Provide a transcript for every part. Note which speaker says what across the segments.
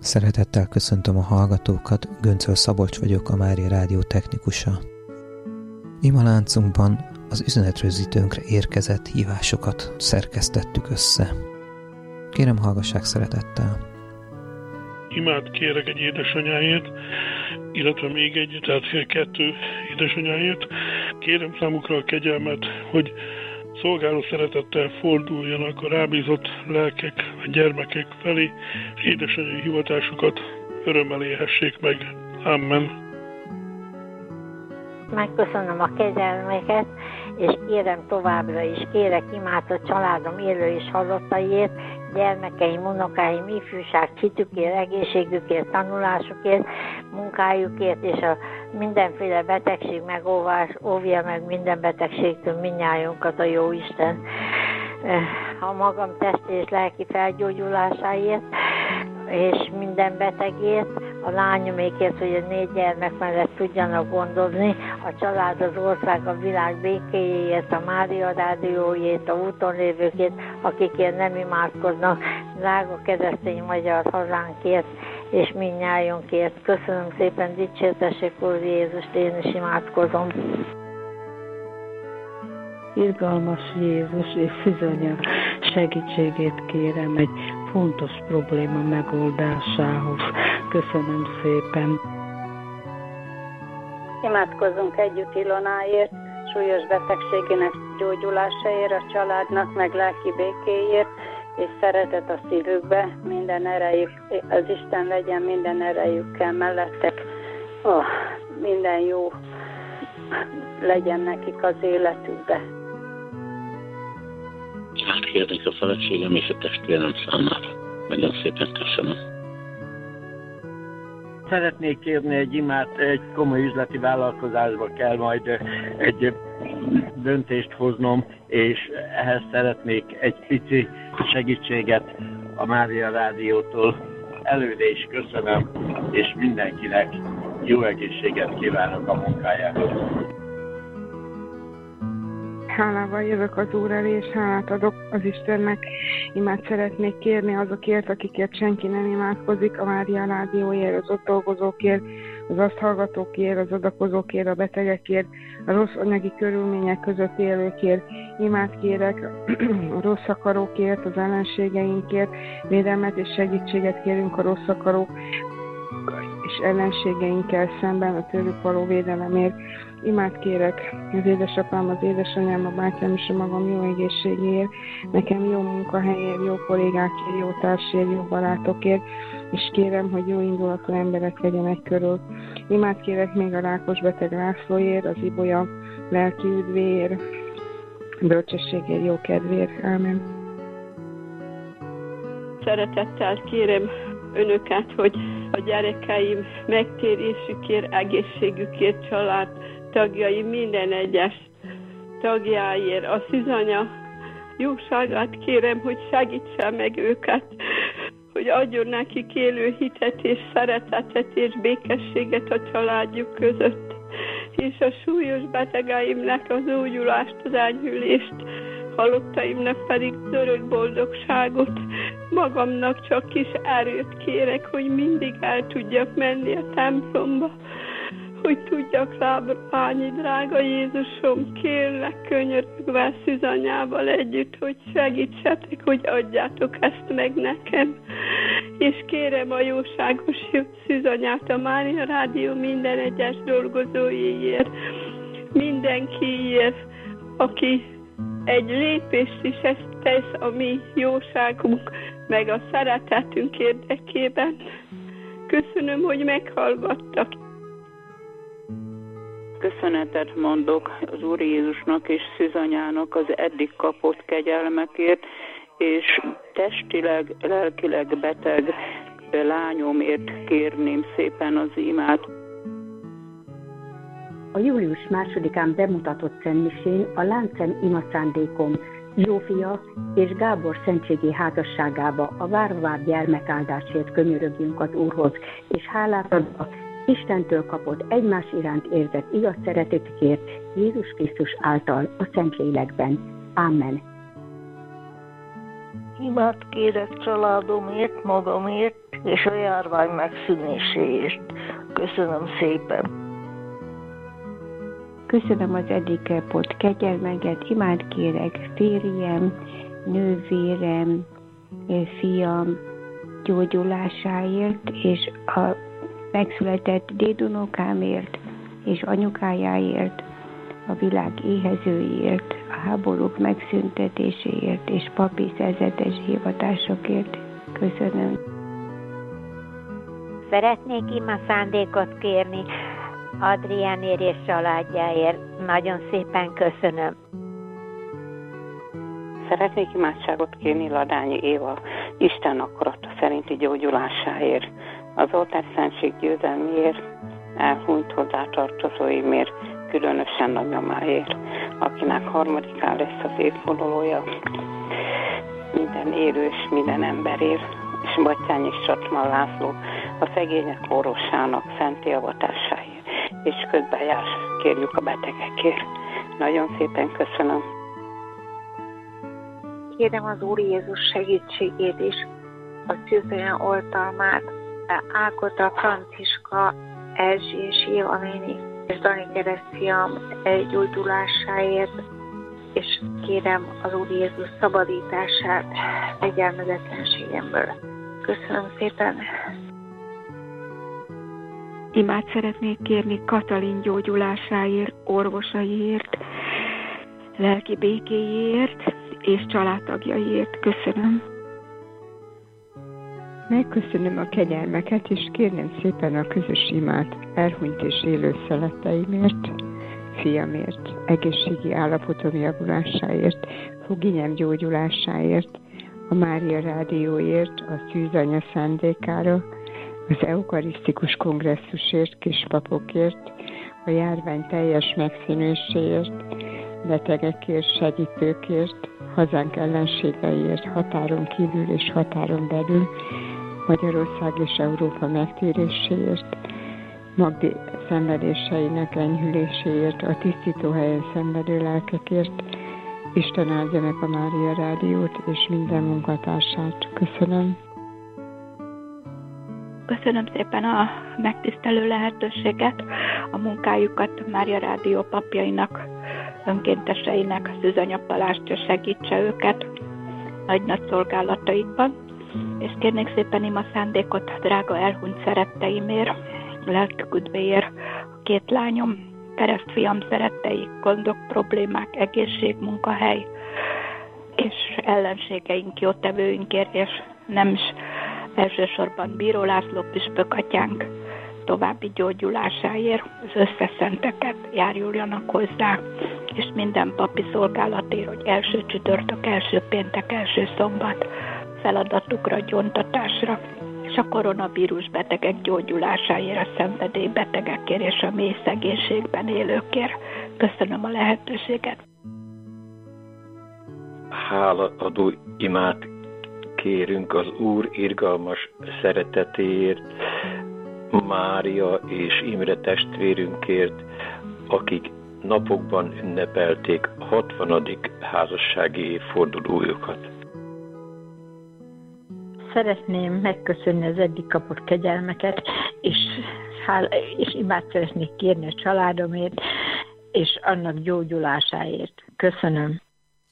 Speaker 1: Szeretettel köszöntöm a hallgatókat, Göncöl Szabolcs vagyok, a Mária Rádió technikusa. Imaláncunkban az üzenetrögzítőnkre érkezett hívásokat szerkesztettük össze. Kérem, hallgassák szeretettel.
Speaker 2: Imát kérek egy édesanyáért, illetve még egy, tehát 2 édesanyáért. Kérem számukra a kegyelmet, hogy szolgáló szeretettel forduljanak a rábízott lelkek, a gyermekek felé, és édesanyai hivatásukat örömmel élhessék meg. Amen.
Speaker 3: Megköszönöm a kegyelmeket, és kérem továbbra is, kérek imát a családom élő és halottaiért, gyermekeim, unokáim, ifjúság, hitükért, egészségükért, tanulásukért, munkájukért, és a mindenféle betegség óvja meg minden betegségtől mindnyájunkat a Jóisten. A magam testi és lelki felgyógyulásáért, és minden betegért, a lányomékért, hogy a 4 gyermek mellett tudjanak gondozni, a család, az ország, a világ békéjéért, a Mária Rádióért, a úton lévőkért, akikért nem imádkoznak, drága keresztény magyar hazánkért, és mindnyájunkért. Köszönöm szépen, dicsértessék Úr Jézust, én is imádkozom.
Speaker 4: Irgalmas Jézus és Szűzanya segítségét kérem egy fontos probléma megoldásához. Köszönöm szépen.
Speaker 5: Imádkozzunk együtt Ilonáért, súlyos betegségének gyógyulásáért, a családnak meg lelki békéért, és szeretet a szívükbe, minden erejük, az Isten legyen minden erejükkel mellettek, minden jó legyen nekik az életükbe.
Speaker 6: Átkérnék a feleségem és a testvérem számára. Nagyon szépen köszönöm.
Speaker 7: Szeretnék kérni egy imát, egy komoly üzleti vállalkozásba kell majd egy döntést hoznom, és ehhez szeretnék egy pici segítséget a Mária Rádiótól. Előre is köszönöm, és mindenkinek jó egészséget kívánok a munkájához.
Speaker 8: Hálával jövök az Úr elé, és hálát adok az Istennek. Imát szeretnék kérni azokért, akikért senki nem imádkozik, a Mária Rádióért, az ott dolgozókért, az azt hallgatókért, az adakozókért, a betegekért, a rossz anyagi körülmények között élőkért. Imát kérek a rossz akarókért, az ellenségeinkért, védelmet és segítséget kérünk a rossz akarók és ellenségeinkkel szemben, a tőlük való védelemért. Imát kérek az édesapám, az édesanyám, a bátyám és a magam jó egészségéért, nekem jó munkahelyért, jó kollégákért, jó társért, jó barátokért, és kérem, hogy jó indulatú emberek legyenek körül. Imát kérek még a rákos beteg Lászlóért, az Ibolya lelki üdvéért, bölcsességért, jó kedvéért. Ámen.
Speaker 9: Szeretettel kérem önöket, hogy a gyerekeim megtérésükért, egészségükért, család tagjaim, minden egyes tagjáért, a Szűzanya jóságát kérem, hogy segítsen meg őket, hogy adjon nekik élő hitet és szeretetet és békességet a családjuk között, és a súlyos betegeimnek az gyógyulást, az enyhülést, halottaimnak pedig örök boldogságot, magamnak csak kis erőt kérek, hogy mindig el tudjak menni a templomba, hogy tudjak rábálni, drága Jézusom, kérlek könyörögve Szűzanyával együtt, hogy segítsetek, hogy adjátok ezt meg nekem. És kérem a jóságos Szűzanyát, a Mária Rádió minden egyes dolgozóiért, mindenkiért, aki egy lépést is ezt tesz a mi jóságunk, meg a szeretetünk érdekében. Köszönöm, hogy meghallgattak.
Speaker 10: Köszönetet mondok az Úr Jézusnak és Szűzanyának az eddig kapott kegyelmekért, és testileg, lelkileg beteg lányomért kérném szépen az imát.
Speaker 11: A július 2-án bemutatott szentmisén a Láncem imaszándékom Zsófia és Gábor szentségi házasságába a várva várt gyermekáldásért könyörögjünk az Úrhoz, és hálát adva Istentől kapott egymás iránt érzett igaz szeretetükért Jézus Krisztus által a Szentlélekben. Amen.
Speaker 12: Imát kérek családomért, magamért, és a járvány megszűnéséért. Köszönöm szépen!
Speaker 13: Köszönöm az eddig kapott kegyelmeket, imád kérek férjem, nővérem, fiam gyógyulásáért, és a megszületett dédunokámért, és anyukájáért, a világ éhezőiért, a háborúk megszüntetéséért, és papi szerzetes hivatásokért. Köszönöm.
Speaker 3: Szeretnék ima szándékot kérni Adriánért és családjáért. Nagyon szépen köszönöm.
Speaker 10: Szeretnék imádságot kérni Ladányi Éva Isten akarata szerinti gyógyulásáért, az oltárszentség győzelméért, elhunyt hozzátartozóimért, különösen nagymamáért, akinek harmadikán lesz az évfordulója, minden élő és minden emberért, és Batthyány és Csacsman László a szegények orvosának szenti avatásáért, és közben kérjük a betegekért. Nagyon szépen köszönöm.
Speaker 14: Kérem az Úr Jézus segítségét is, a szűzően oltalmát, Ágota, Franciska, Erzsi és Éva néni, és Dani keresztfiam gyógyulásáért, és kérem az Úr Jézus szabadítását fegyelmezetlenségemből. Köszönöm szépen!
Speaker 15: Imát szeretnék kérni Katalin gyógyulásáért, orvosaiért, lelki békéjéért és családtagjaiért. Köszönöm.
Speaker 16: Megköszönöm a kegyelmeket, és kérném szépen a közös imát elhunyt és élő szeretteimért, fiamért, egészségi állapotom javulásáért, foginyem gyógyulásáért, a Mária Rádióért, a Szűzanya szándékára, az eukarisztikus kongresszusért, kispapokért, a járvány teljes megszűnéséért, betegekért, segítőkért, hazánk ellenségeiért, határon kívül és határon belül, Magyarország és Európa megtéréséért, Magdi szenvedéseinek enyhüléséért, a tisztítóhelyen szenvedő lelkekért. Isten áldja meg a Mária Rádiót és minden munkatársát. Köszönöm.
Speaker 15: Köszönöm szépen a megtisztelő lehetőséget, a munkájukat Mária Rádió papjainak, önkénteseinek, Szűzanya Balástya segítse őket nagy-nagy szolgálataikban, és kérnék szépen ima szándékot a drága elhunyt szeretteimért, lelkük üdvéért, a két lányom, keresztfiam szerettei, gondok, problémák, egészség, munkahely, és ellenségeink, jótevőinkért, és nem is elsősorban Bíró László püspök atyánk további gyógyulásáért, az összes szenteket járuljanak hozzá, és minden papi szolgálatért, hogy első csütörtök, első péntek, első szombat feladatukra, gyóntatásra, és a koronavírus betegek gyógyulásáért, a szenvedélybetegekért és a mély szegénységben élőkért. Köszönöm a lehetőséget.
Speaker 17: Hálaadó imát kérünk az Úr irgalmas szeretetéért, Mária és Imre testvérünkért, akik napokban ünnepelték 60. házassági évfordulójukat.
Speaker 3: Szeretném megköszönni az eddig kapott kegyelmeket, és imát szeretnék kérni a családomért, és annak gyógyulásáért. Köszönöm.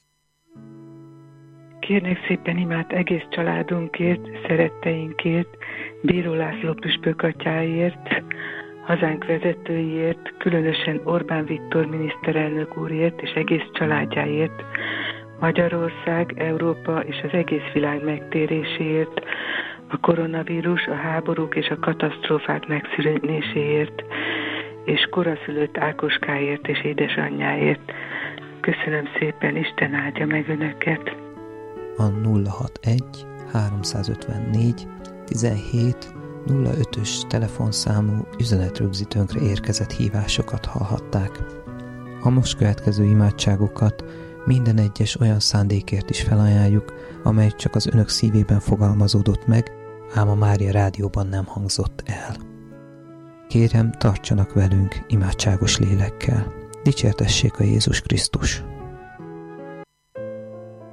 Speaker 18: Kérnék szépen imát egész családunkért, szeretteinkért, Bíró László püspök atyáért, hazánk vezetőiért, különösen Orbán Viktor miniszterelnök úrért és egész családjáért, Magyarország, Európa és az egész világ megtéréséért, a koronavírus, a háborúk és a katasztrófák megszűnéséért, és koraszülött Ákoskáért és édesanyjáért. Köszönöm szépen, Isten áldja meg önöket!
Speaker 1: A 061 354 17 05-ös telefonszámú üzenetrögzítőnkre érkezett hívásokat hallhatták. A most következő imádságokat minden egyes olyan szándékért is felajánljuk, amely csak az önök szívében fogalmazódott meg, ám a Mária Rádióban nem hangzott el. Kérem, tartsanak velünk imádságos lélekkel. Dicsértessék a Jézus Krisztus!